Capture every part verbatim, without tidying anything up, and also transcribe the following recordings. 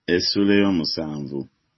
Essula ey'omusanvu.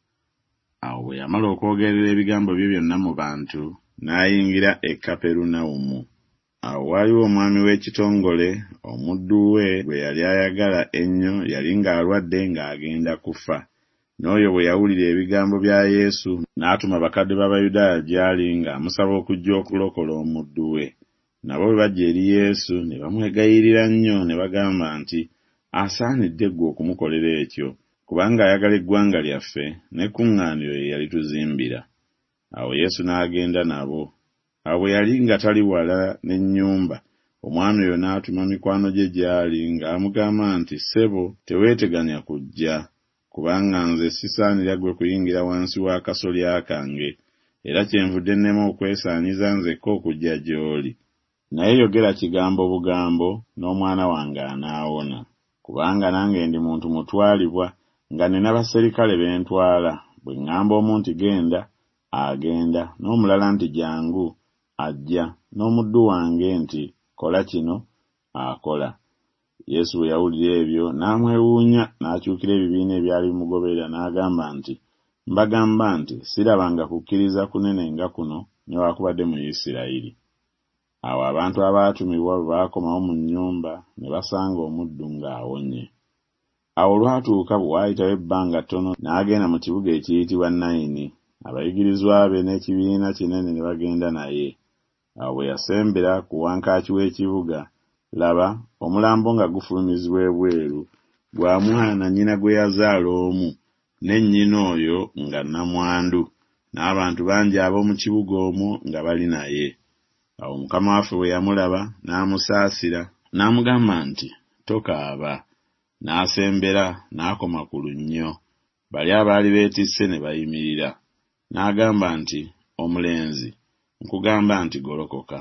Awo bwe yamala okwogerera ebigambo bye byonna mu bantu, n'ayingira e Kaperunawumu. Awo waaliwo omwami w'ekitongole, omuddu we gwe yali ayagala ennyo yali ng'alwadde ng'agenda kufa. N'oyo bwe yawulira ebigambo bya Yesu, n'atuma bakadde b'Abayudaaya gy'ali ng'amusaba okujja okulokola omuddu we. Nabo bwe bajja eri Yesu ne bamwegayirira nnyo ne bagamba nti asaanidde ggwe okumukolera ekyo, kubanga ayagala eggwanga lyaffe n'ekkuŋŋaaniro ye yalituzimbira. Awo Yesu n'agenda nabo. Awo bwe yali nga tali wala n'ennyumba, omwana oyo n'atuma mikwano gye gy'ali ng'amugamba nti, ssebo, teweeteganya kujja, kubanga nze sisaanira ggwe kuyingira wansi wa kasolya kange, era kyenvudde nnema okwesaanyiza nzekka okujja gy'oli. Naye yogera kigambo bugambo, n'omwana wange anaawona. Kubanga nange ndi muntu mutwalibwa, nga nina baserikale bentwala. Bwe ŋŋamba omu nti genda, agenda, n'omulala nti jangu, ajja, n'omuddu wange nti kola kino, akola. Yesu bwe yawulira ebyo n'amwewuunya, n'akyukira ebibiina ebyali bimugoberera n'agamba nti, mbagamba nti sirabanga kukkiriza kunene nga kuno newaakubadde mu Isirayiri. Awo abantu abaatumibwa bwe baakomawo mu nnyumba ne basanga omuddu ng'awonye. Awo olwatuuka bwe waayitawo ebbanga ttono n'agenda mu kibuga ekiyitibwa Nayini. Abayigirizwa be n'ekibiina kinene ne bagenda naye. Awo bwe yasembera ku wankaaki w'ekibuga, laba omulambo nga gufulumizibwa ebweru gwa mwana nnyina gwe yazaala omu, ne nnyina oyo nga nnamwandu, n'abantu bangi ab'omu kibuga omwo nga bali naye. Awo Mukama waffe bwe yamulaba n'amusaasira, n'amugamba nti tokaaba. N'asembera n'akoma ku lunnyo. Bali abaali beetisse ne bayimirira. N'agamba nti, omulenzi, nkugamba nti golokoka.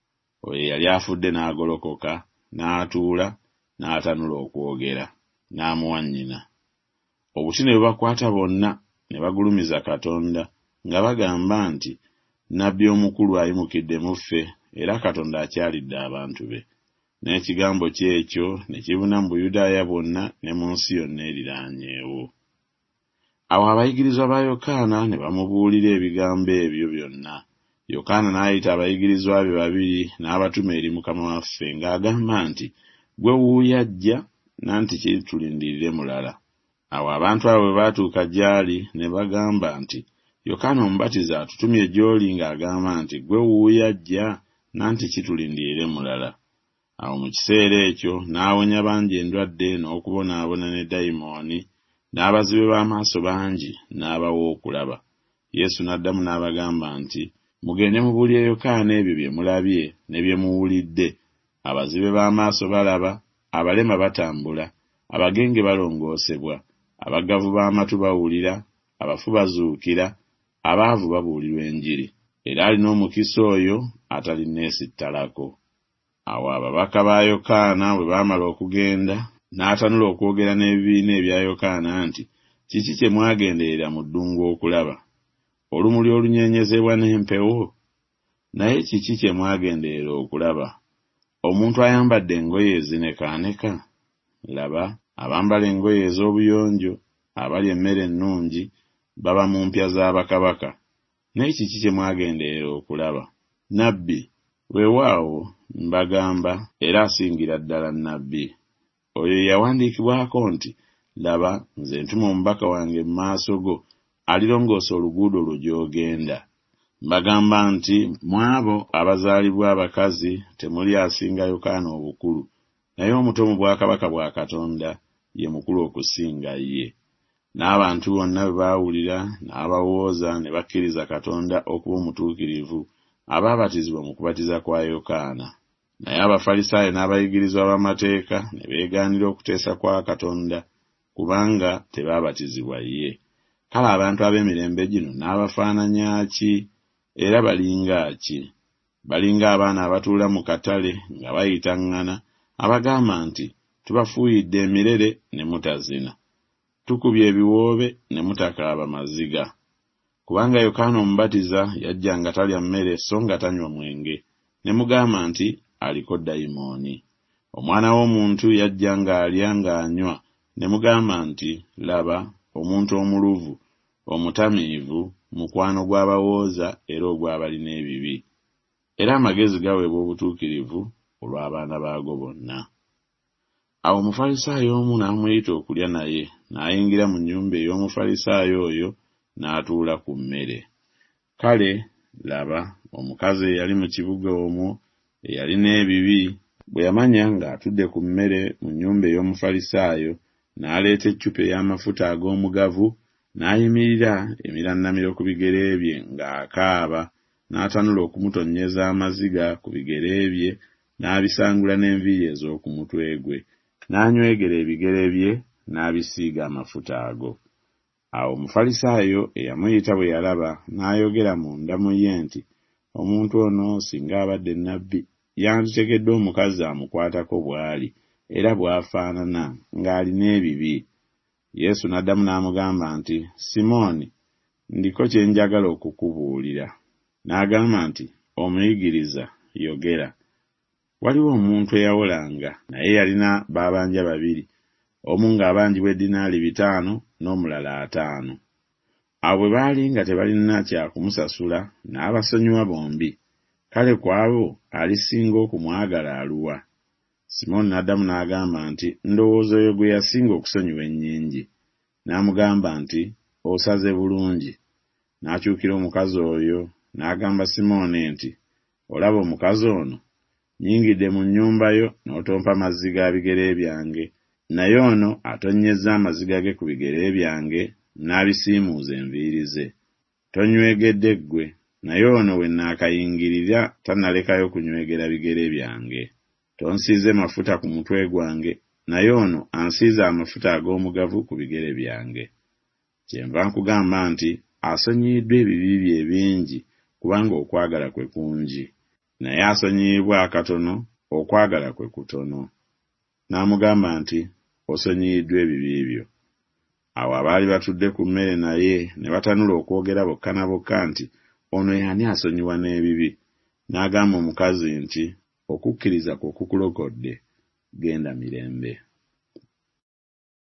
Oyo yali afudde n'agolokoka, n'atuula, n'atanula okwogera, n'amuwa nnyina. Obuti ne bubakwata bonna ne bagulumiza Katonda nga bagamba nti nnabbi omukulu ayimukidde mu ffe, era Katonda akyalidde abantu be. N'ekigambo kyekyo ne kibuna mu Buyudaaya bwonna ne mu nsi yonna eriraanyeewo. Awo abayigirizwa ba Yokaana ne bamubuulira ebigambo ebyo byonna. Yokaana n'ayita abayigirizwa be babiri n'abatuma eri Mukama waffe ng'agamba nti, gwe wuuyo ajja, nanti kitulindirire mulala. Awo abantu abo bwe baatuuka gy'ali ne bagamba nti, Yokaana Omubatiza atutumye gy'oli ng'agamba nti gwe wuuyo ajja, nanti kitulindirire mulala. Awo mu kiseera ekyo n'awonya bangi endwadde n'okubonaabona ne dayimooni, n'abazibe b'amaaso bangi n'abawa okulaba. Yesu n'addamu n'abagamba nti, mugende mubuulire Yokaana ebyo bye mulabye ne bye muwulidde. Abazibe b'amaaso balaba, abalema batambula, abagenge balongoosebwa, abaggavu b'amatu bawulira, abafu bazuukira, abaavu babuulirwa enjiri. Era alina omukisa oyo atalineesittalako. Awo ababaka ba Yokaana bwe baamala okugenda, n'atanula okwogera n'ebibiina ebya Yokaana nti, kiki kye mwagenderera mu ddungu okulaba? Olumuli olunyeenyezebwa n'empewo? Naye kiki kye mwagenderera okulaba? Omuntu ayambadde engoye ezinekaaneka? Laba, abambala engoye ez'obuyonjo, abalya emmere ennungi, baba mu mpya za bakabaka. Naye kiki kye mwagenderera okulaba? Nnabbi? Weewaawo mbagamba, era asingira ddala nnabbi. Oyo yawandiikibwako nti, laba, nze ntuma omubaka wange mu maaso go, alirongoosa oluguudo lwo gy'ogenda. Mbagamba nti mu abo abazaalibwa abakazi temuli asinga Yokaana obukulu, naye omuto mu bwakabaka bwa Katonda ye mukulu okusinga ye. N'abantu bonna bwe baawulira n'abawooza ne bakkiriza Katonda okuba omutuukirivu abaabatizibwa mu kubatiza kwa Yokaana. Naye Abafalisaayo n'abayigirizwa b'amateeka ne beegaanira okuteesa kwa Katonda, kubanga tebaabatizibwa ye. Kale abantu ab'emirembe gino n'abafaananya ki? Era balinga ki? Balinga abaana abatuula mu katale nga bayitaŋŋana, abagamba nti tubafuuyidde emirere ne mutazina, tukubye ebiwoobe ne mutakaaba maziga. Kubanga Yokaana Omubatiza yajja nga talya mmere so nga tanywa mwenge, ne mugamba nti aliko dayimooni. Omwana w'omuntu yajja ng'alya ng'anywa, ne mugamba nti, laba omuntu omuluvu, omutamiivu, mukwano gw'abawooza era ogw'abalina ebibi. Era amagezi gaweebwa obutuukirivu olw'abaana baago bonna. Awo Omufalisaayo omu n'amuyita okulya naye, n'ayingira mu nnyumba ey'Omufalisaayo oyo n'atuula ku mmere. Kale, laba, omukazi eyali mu kibuga omwo eyalina ebibi, bwe yamanya ng'atudde ku mmere mu nnyumba ey'Omufalisaayo, n'aleeta eccupa ey'amafuta ag'omugavu, n'ayimirira emirannamiro ku bigere bye ng'akaaba, n'atanula okumutonnyeza amaziga ku bigere bye, n'abisangula n'enviiri ez'oku mutwe gwe, n'anywegera ebigere bye, n'abisiiga amafuta ago. Awo Omufalisaayo eyamuyita bwe yalaba, n'ayogera munda mu ye nti, omuntu ono singa abadde nnabbi, yanditegedde omukazi amukwatako bw'ali era bw'afaanana ng'alina ebibi. Yesu n'addamu n'amugamba nti, Simooni, ndiko kye njagala okukubuulira. N'agamba nti, omuyigiriza, yogera. Waliwo omuntu eyawolanga, naye yalina babanja babiri, omu ng'abanjibwa eddinaali bitaano n'omulala ataano. Abo bwe baali nga tebalina kya kumusasula, n'abasonyiwa bombi. Kale ku abo alisinga okumwagala aluwa? Simooni n'addamu n'agamba nti, ndowooza oyo gwe yasinga okusonyiwa ennyingi. N'amugamba nti, osaze bulungi. N'akyukira omukazi oyo, n'agamba Simooni nti, olaba omukazi ono, nnyingidde mu nnyumba yo n'otompa mazzi ga bigere byange, naye ono atonnyezza amaziga ge ku bigere byange, n'abisiimuuza enviiri ze. Tonywegedde ggwe, naye ono we nnaakayingirira tannalekayo kunywegera bigere byange. Tonsiize mafuta ku mutwe gwange, naye ono ansiize amafuta ag'omugavu ku bigere byange. Kyenva nkugamba nti asonyiyiddwa ebibi bye ebingi, kubanga okwagala kwe kungi, naye asonyiyibbwa akatono, okwagala kwe kutono. N'amugamba nti, osonyiyiddwa ebibi byo. Awo abaali batudde ku mmere naye ne batanula okwogera bokka na bokka nti, ono y'ani asonyiwa n'ebibi? N'agamba omukazi nti, okukkiriza kwo kukulokodde, genda mirembe.